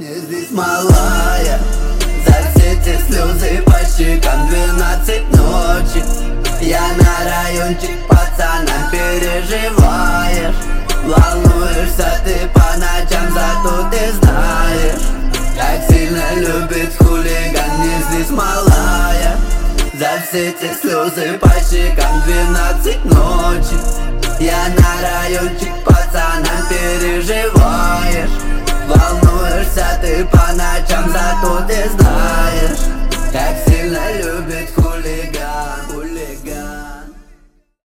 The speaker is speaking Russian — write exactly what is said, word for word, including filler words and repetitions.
не здесь, малая. За все те слезы по щекам, двенадцать ночи. Я на райончик пацанам переживаешь. Волнуешься ты по ночам, зато ты знаешь, как сильно любит хулиган не здесь, малая. За все те слезы по щекам, двенадцать ночи. Я на райончик пацанам переживаешь.